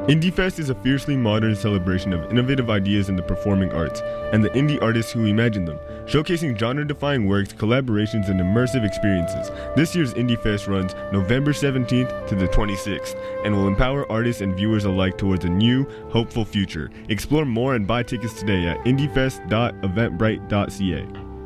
IndieFest is a fiercely modern celebration of innovative ideas in the performing arts and the indie artists who imagined them, showcasing genre-defying works, collaborations, and immersive experiences. This year's IndieFest runs November 17th to the 26th and will empower artists and viewers alike towards a new, hopeful future. Explore more and buy tickets today at indiefest.eventbrite.ca.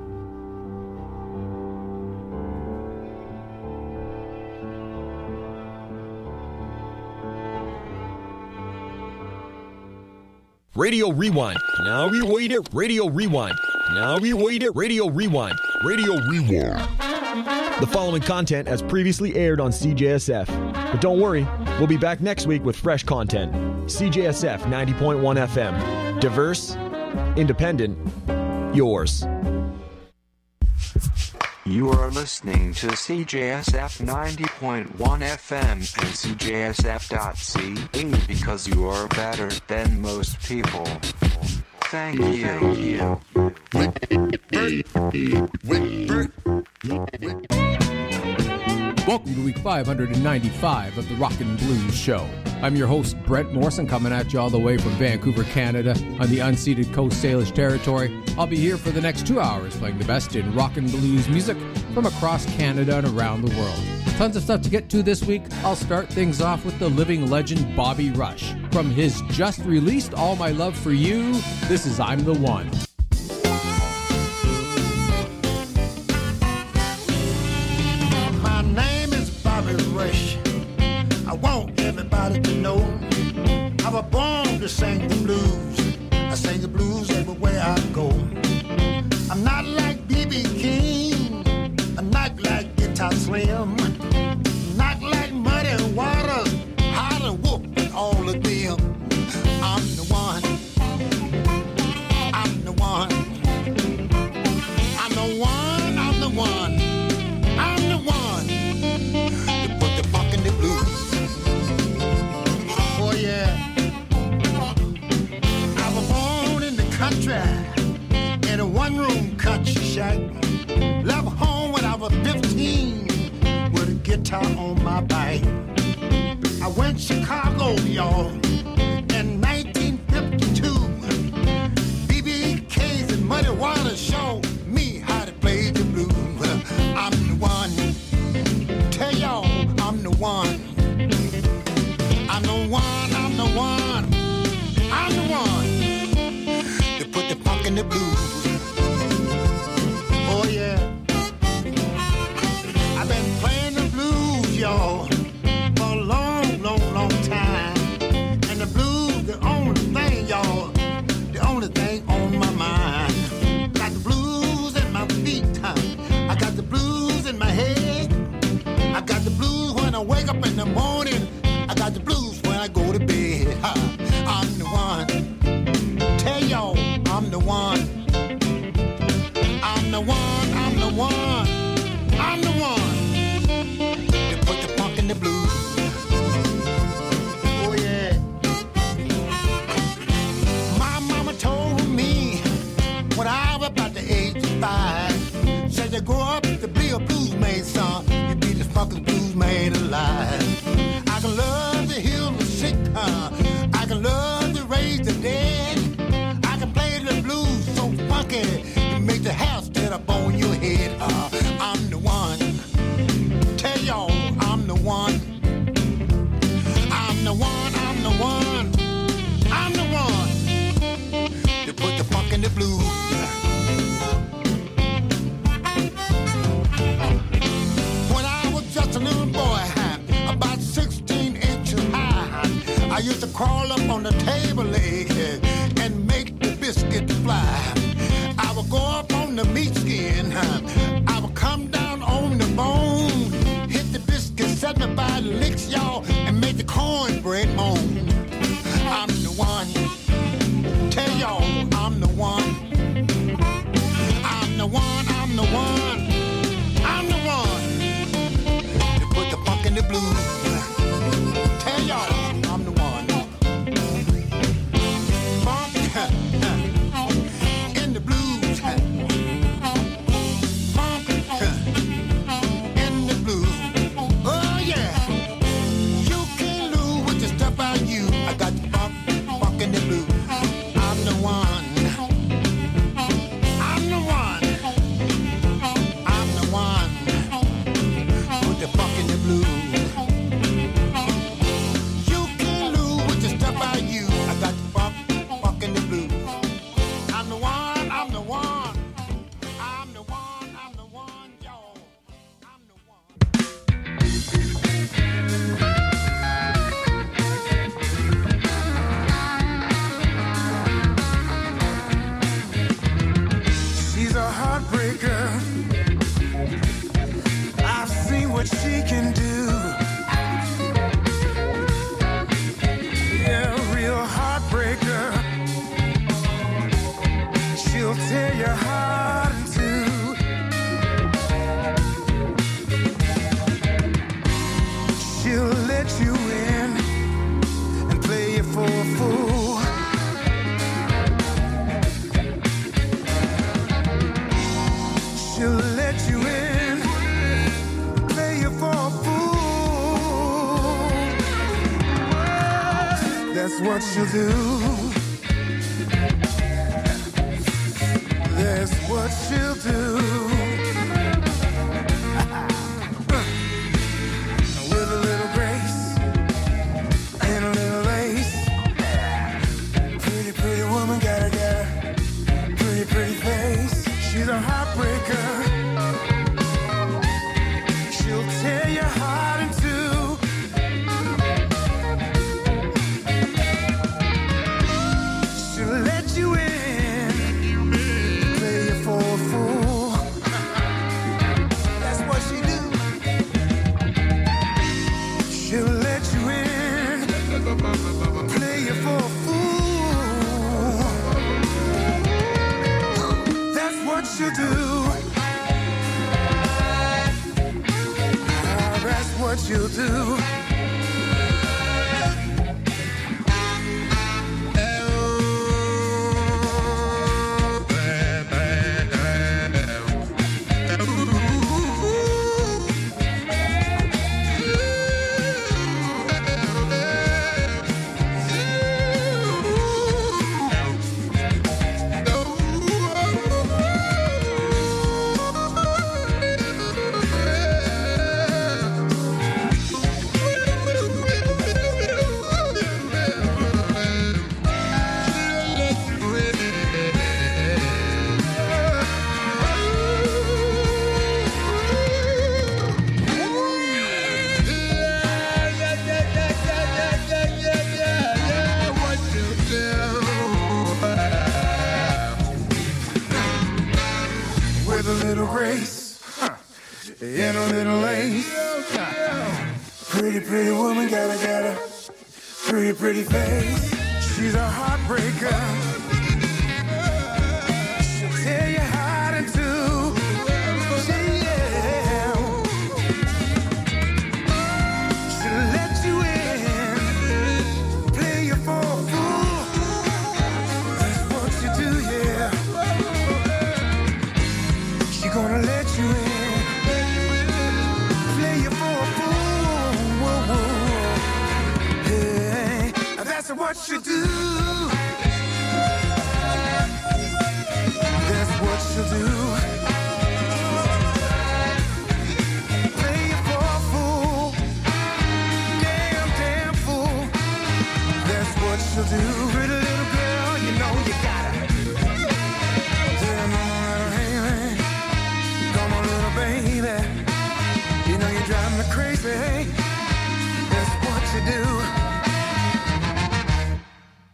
Radio Rewind. Now we wait it. Radio Rewind. Now we wait it. Radio Rewind. Radio Rewind. The following content has previously aired on CJSF. But don't worry, we'll be back next week with fresh content. CJSF 90.1 FM. Diverse, independent, yours. You are listening to CJSF 90.1 FM and CJSF.ca because you are better than most people. Thank you. Welcome to week 595 of the Rockin' Blues Show. I'm your host, Brent Morrison, coming at you all the way from Vancouver, Canada, on the unceded Coast Salish territory. I'll be here for the next 2 hours playing the best in rock and blues music from across Canada and around the world. Tons of stuff to get to this week. I'll start things off with the living legend Bobby Rush. From his just-released All My Love For You, this is I'm the One. My name is Bobby Rush. I want everybody to know I was born to sing the blues. I sing the blues everywhere I go. I'm not like B.B. King, I'm not like Guitar Slim, not like Muddy Waters, Hot and Whoop and all of them. I'm the one. I'm the one. I'm the one. I'm the one. I'm the one to put the funk in the blues. Oh yeah. I was born in the country in a one-room country shack. Left home when I was 15 with a guitar on my back. I went to Chicago, y'all, in 1952. B.B. K's and Muddy Waters showed me how to play the blues. I'm the one. Tell y'all I'm the one. I'm the one. I'm the one. I'm the one to put the funk in the blues. Oh yeah. I've been playing the blues, y'all, for a long, long, long time. And the blues, the only thing, y'all, the only thing on my mind. Got the blues in my feet, huh? I got the blues in my head. I got the blues when I wake up in the morning. I got the blues when I go to bed. Huh? I'm the one. Tell y'all I'm the one. I'm the one. I'm the one. I'm the one to put the funk in the blues. Oh yeah. My mama told me when I was about the age of 5, said to grow up to be a blues man, son. You be the fucking blues man alive. I can love to heal the sick, huh? I can love to raise the dead. I can play the blues so funky to make the house stand up on your head. I'm the one. Tell y'all I'm the one. I'm the one. I'm the one. I'm the one to put the funk in the blues. When I was just a little boy, about 16 inches high, I used to crawl up on the table leg and make the biscuit fly. I would go up on the meat skin, I would come down on the bone, hit the biscuit 75 licks, y'all, and make the cornbread moan. I'm the one. Tell y'all I'm the one. I'm the one. I'm the one. I'm the one to put the funk in the blues. Tell y'all I'm the one. Funk in the blues. Funk in the blues. Oh yeah. You can't lose with the stuff I use. I got the she can do. Yeah, a real heartbreaker. She'll tear your heart in two. She'll let you in and play you for a fool. She'll let you in, play you for a fool. That's what she'll do. That's what she'll do. With a little grace and a little lace. Pretty, pretty woman got a pretty, pretty face. She's a heartbreaker. She'll tear your heart in two. She'll let you in, play you for a fool. That's what she do. She'll let you in, play you for a fool. That's what she'll do. That's what you'll do. With a little grace and a little lace. Pretty, pretty woman got a pretty, pretty face. She's a heartbreaker. She'll tear your heart in two. Yeah. She'll let you in, play you for a fool. That's what you do, yeah. She gonna let you in, play you for a fool. Whoa, whoa. Hey, that's what you do. That's what she'll do. Play you for a fool. Damn, damn fool. That's what she'll do. Pretty little girl, you know you gotta. Come on, little baby. You know you drive me crazy. That's what you do.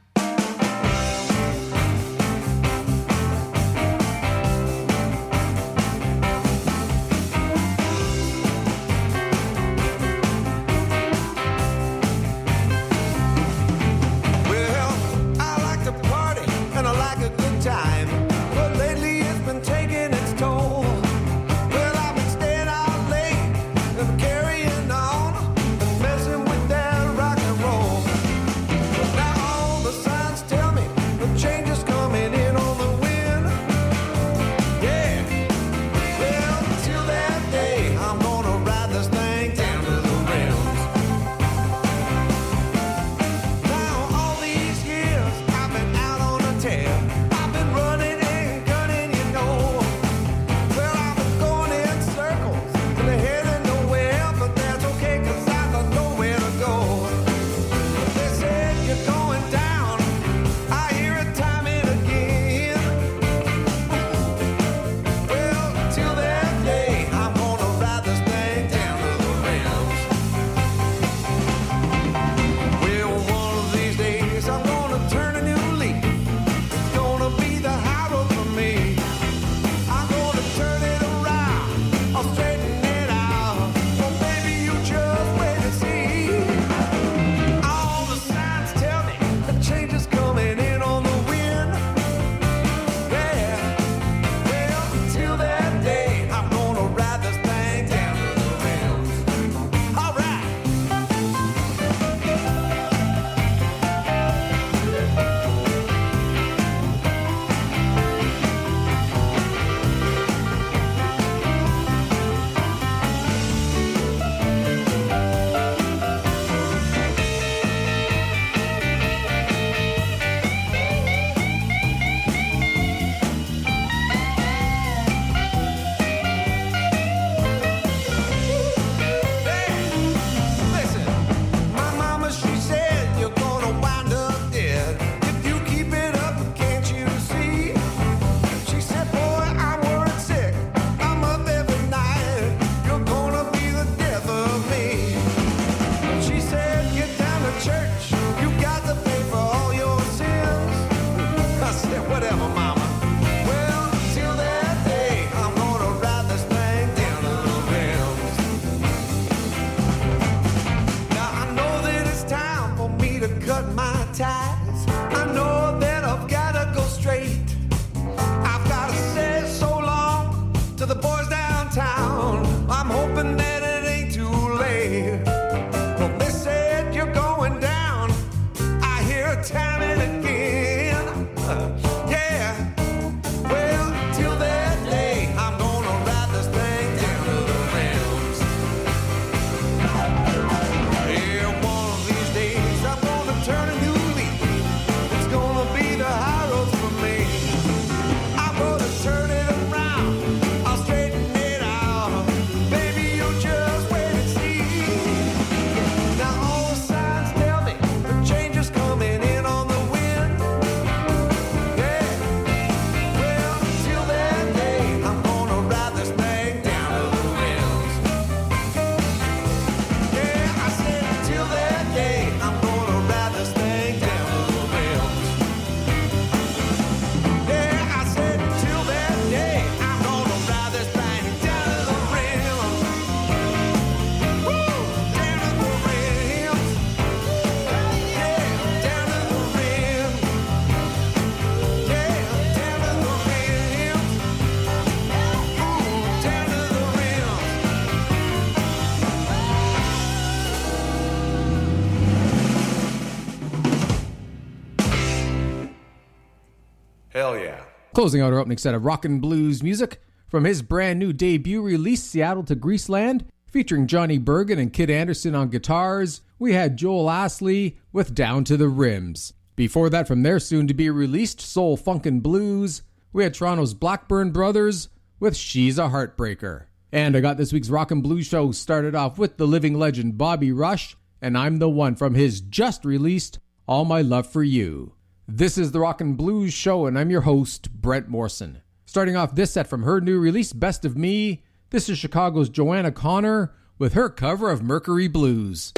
Hell yeah. Closing out our opening set of rockin' blues music from his brand new debut release, Seattle to Greaseland, featuring Johnny Bergen and Kid Anderson on guitars, we had Joel Astley with Down to the Rims. Before that, from their soon-to-be-released Soul Funkin' Blues, we had Toronto's Blackburn Brothers with She's a Heartbreaker. And I got this week's Rockin' Blues show started off with the living legend Bobby Rush, and I'm the One from his just-released All My Love for You. This is the Rockin' Blues show, and I'm your host, Brent Morrison. Starting off this set from her new release, Best of Me, this is Chicago's Joanna Connor with her cover of Mercury Blues.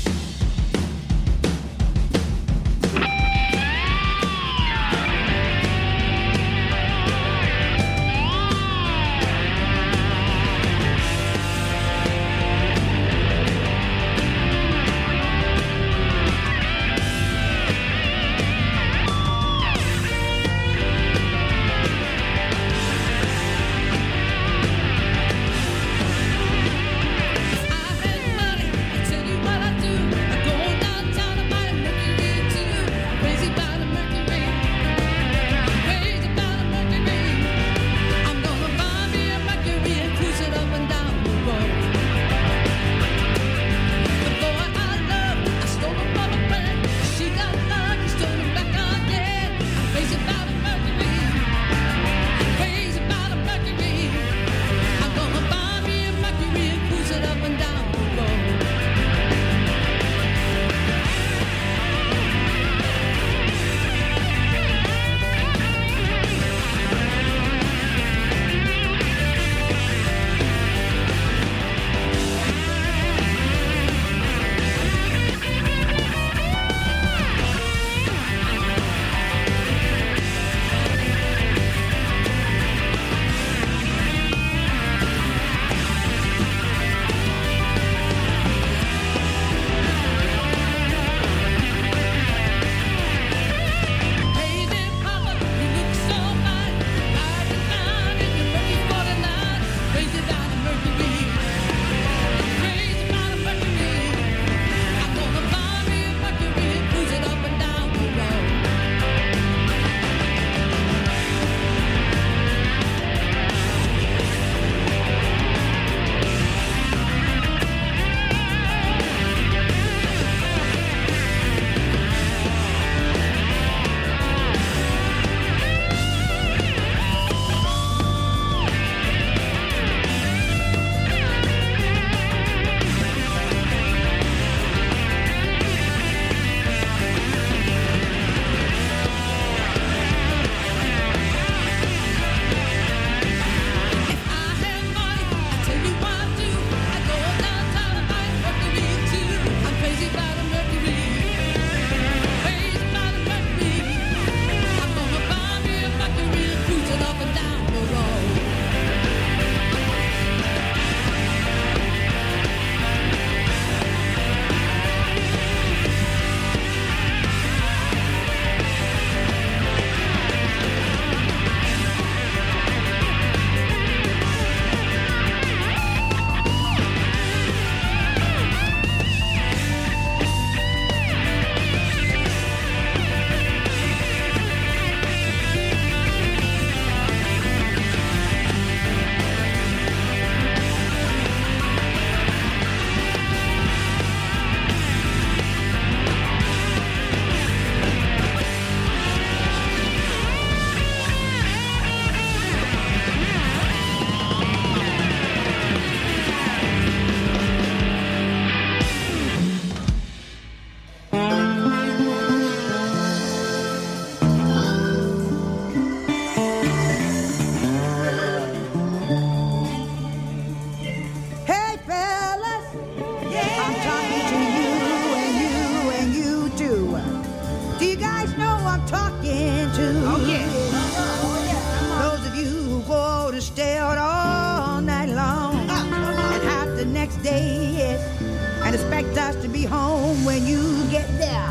and expect us to be home when you get there.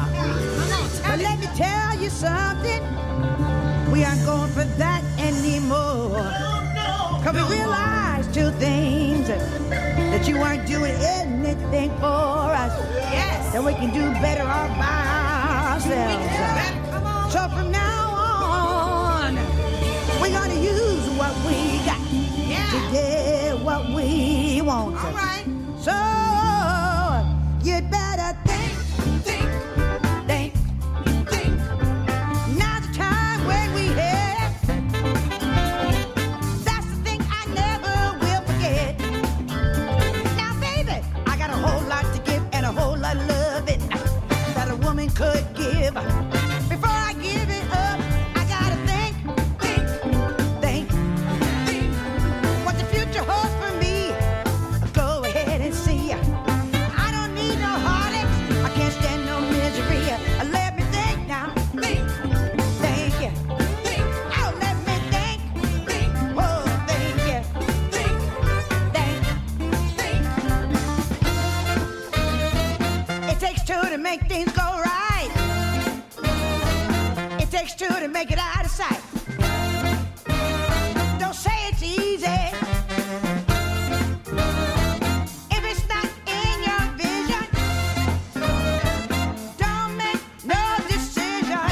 But let me tell you something, we aren't going for that anymore. Cause we realize two things, that you aren't doing anything for us. Yes. That we can do better all by ourselves. So from now on, folks. All right. So you'd better think. Now's the time when we have. That's the thing I never will forget. Now, baby, I got a whole lot to give and a whole lot of loving that a woman could give. Before I give it up, I gotta think. What the future holds for me, go ahead and see. I don't need no heartaches, I can't stand no misery. Let me think now. Think. Oh, let me think. Oh, think. It takes two to make things go right. It takes two to make it out of sight. Don't say it's easy if it's not in your vision. Don't make no decision.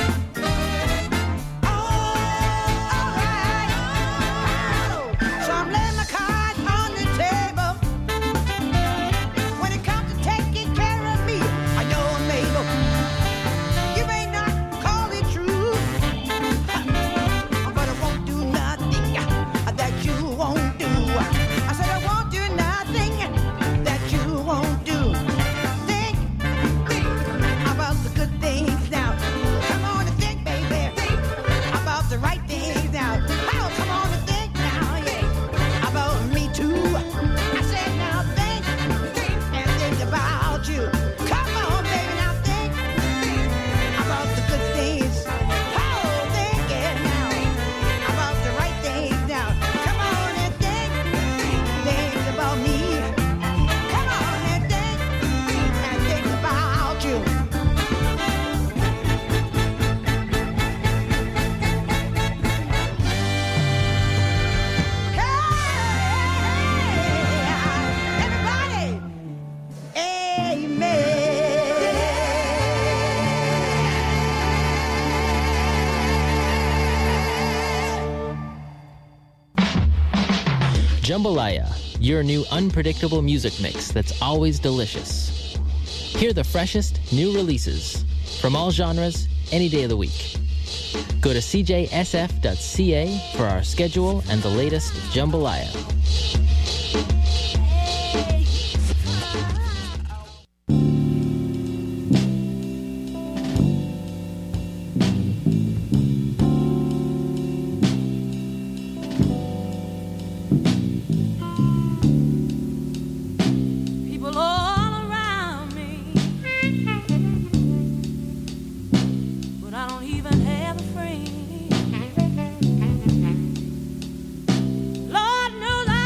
Oh, all right. So I'm laying my cards on the table. When it comes to taking care of me, I know I'm able. You may not call it true, but I won't do nothing that you won't do. I said I won't do nothing that you won't do. Think about the good things now. Come on and think, baby. Think about the right things now. Oh, come on and think now, yeah. About me too. I said now think and think about you. Come on, baby, now think about the good things. Oh, think it now. About the right things now. Come on and think about me. Come on and think about you. Hey, everybody, amen. Jambalaya, your new unpredictable music mix that's always delicious. Hear the freshest new releases from all genres any day of the week. Go to cjsf.ca for our schedule and the latest Jambalaya. People all around me, but I don't even have a friend. Lord knows I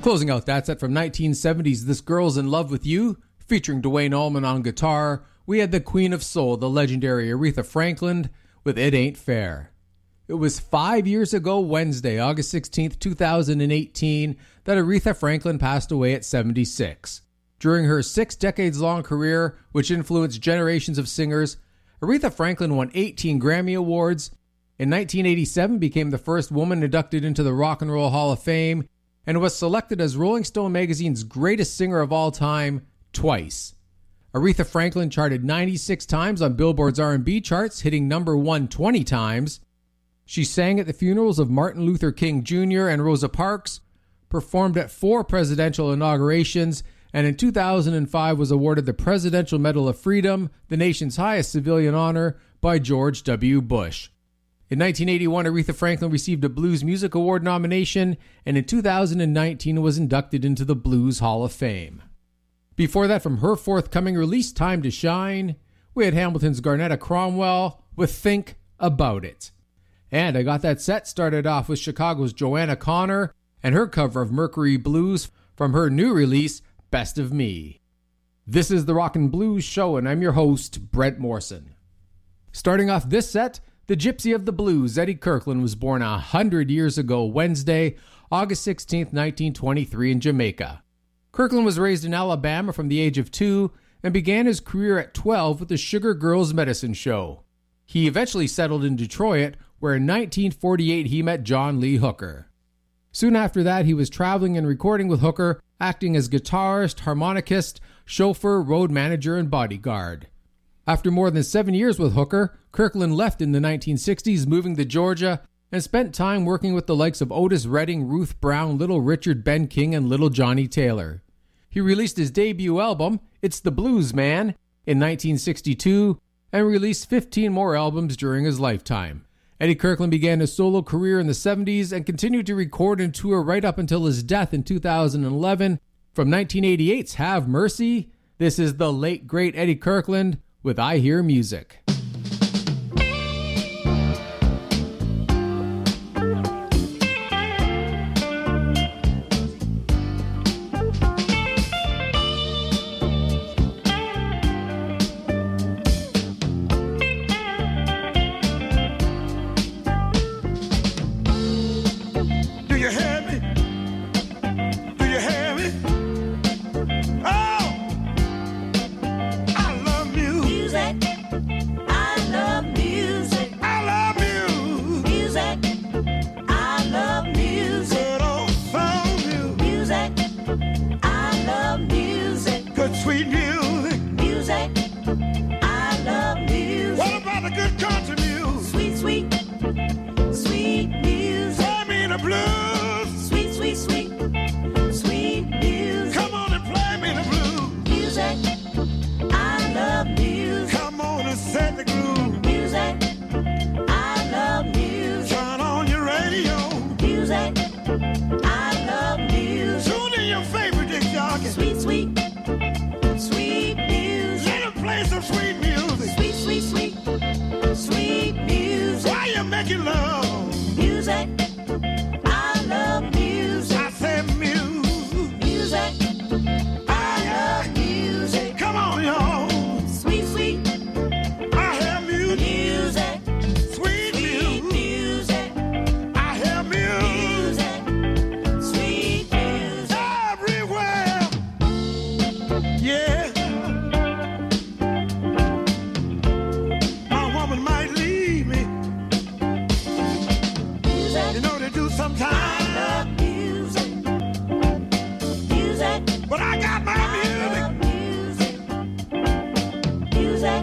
Closing out that set from 1970's This Girl's in Love with You, featuring Duane Allman on guitar, we had the Queen of Soul, the legendary Aretha Franklin, with It Ain't Fair. It was 5 years ago Wednesday, August 16th, 2018, that Aretha Franklin passed away at 76. During her 6 decades-long career, which influenced generations of singers, Aretha Franklin won 18 Grammy Awards, in 1987 became the first woman inducted into the Rock and Roll Hall of Fame, and was selected as Rolling Stone magazine's greatest singer of all time twice. Aretha Franklin charted 96 times on Billboard's R&B charts, hitting number 1 20 times. She sang at the funerals of Martin Luther King Jr. and Rosa Parks, performed at 4 presidential inaugurations, and in 2005 was awarded the Presidential Medal of Freedom, the nation's highest civilian honor, by George W. Bush. In 1981, Aretha Franklin received a Blues Music Award nomination, and in 2019 was inducted into the Blues Hall of Fame. Before that, from her forthcoming release, Time to Shine, we had Hamilton's Garnetta Cromwell with Think About It. And I got that set started off with Chicago's Joanna Connor and her cover of Mercury Blues from her new release, Best of Me. This is the Rockin' Blues Show, and I'm your host, Brent Morrison. Starting off this set, the Gypsy of the Blues, Eddie Kirkland, was born 100 years ago Wednesday, August 16, 1923 in Jamaica. Kirkland was raised in Alabama from the age of 2 and began his career at 12 with the Sugar Girls Medicine Show. He eventually settled in Detroit, where in 1948 he met John Lee Hooker. Soon after that, he was traveling and recording with Hooker, acting as guitarist, harmonicist, chauffeur, road manager, and bodyguard. After more than 7 years with Hooker, Kirkland left in the 1960s, moving to Georgia, and spent time working with the likes of Otis Redding, Ruth Brown, Little Richard, Ben King, and Little Johnny Taylor. He released his debut album, It's the Blues Man, in 1962, and released 15 more albums during his lifetime. Eddie Kirkland began his solo career in the 70s and continued to record and tour right up until his death in 2011. From 1988's Have Mercy, this is the late, great Eddie Kirkland with I Hear Music.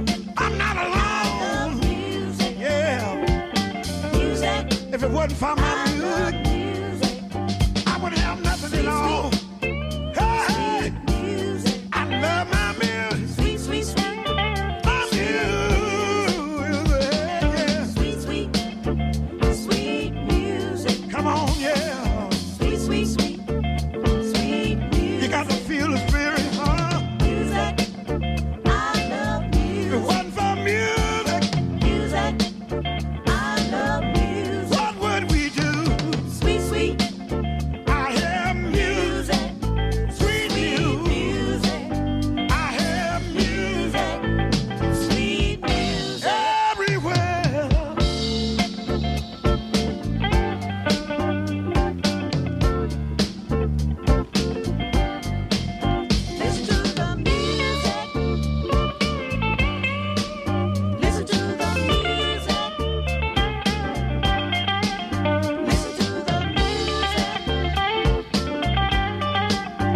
If it wasn't for my